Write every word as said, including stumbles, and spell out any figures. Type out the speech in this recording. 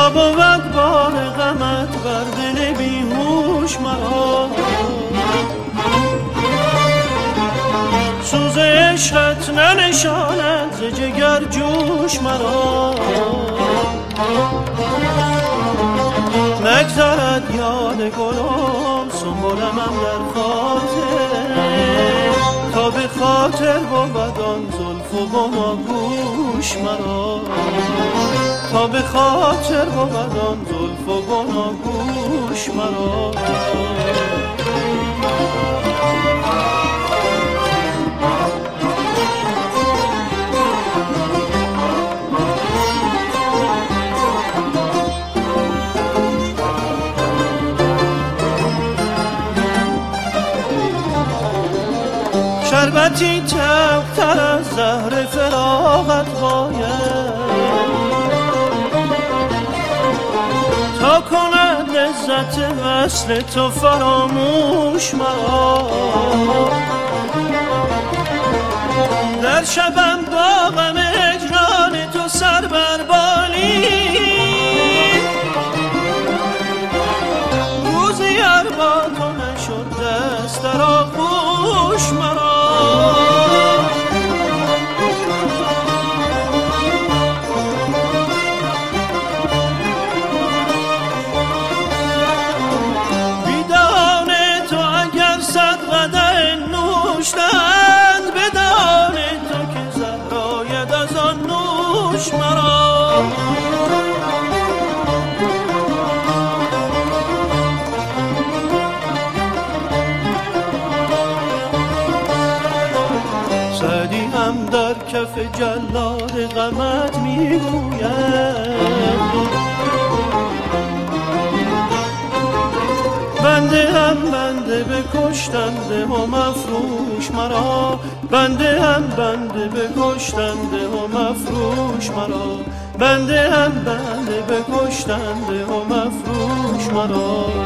تا بود بار غمت بر دل بیهوش مرا، سوز عشقت ننشاند ز جگر جوش مرا. نگذرد یاد گلم سنبولم در خاطر، تا به خاطر بود آن زلف و بناگوش مرا، تا به خاطر بود آن زلف و بناگوش مرا. شربتی تلختر از زهر فراغت باید، تا کند لذت وصل تو فراموش مرا. در شبم با غم هجران تو سر بر بالی، روزی ار با تو نشد دست در آغوش مرا. سعدی هم در کف جلاد غمت میگوید، بنده هم بنده بکشتنده و مفروش مرا، بنده هم بنده بکشتنده و مفروش مرا، بنده هم بنده بکشتنده و مفروش مرا.